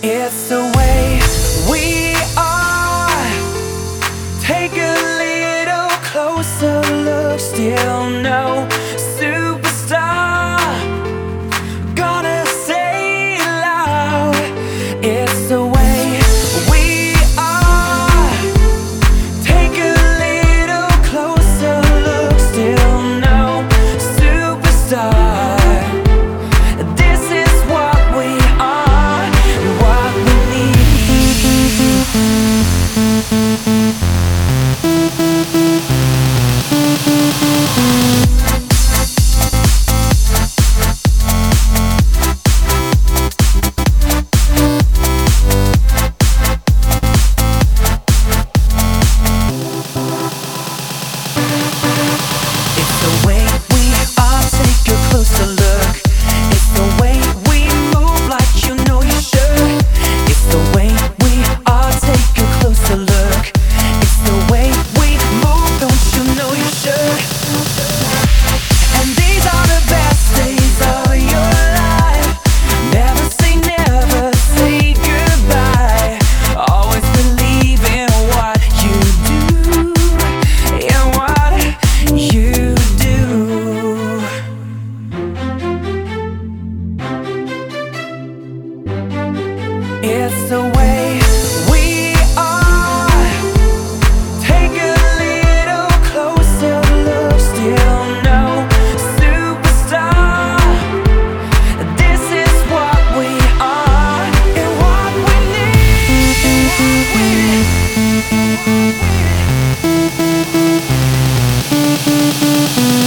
It's the way we are. Take a little closer look. Still no superstar. Gonna say it loud. It's the way we are. Take a little closer look. Still no superstar. This is what we are, what we need. It's the way we are, take a closer look. It's the way we move like you know you should. It's the way we are, take a closer look. It's the way we move, don't you know you should. And these are the best days of your life. Never say never, say goodbye. Always believe in what you do, in what you do. It's the way we are. Take a little closer look. Still no superstar. This is what we are and what we need.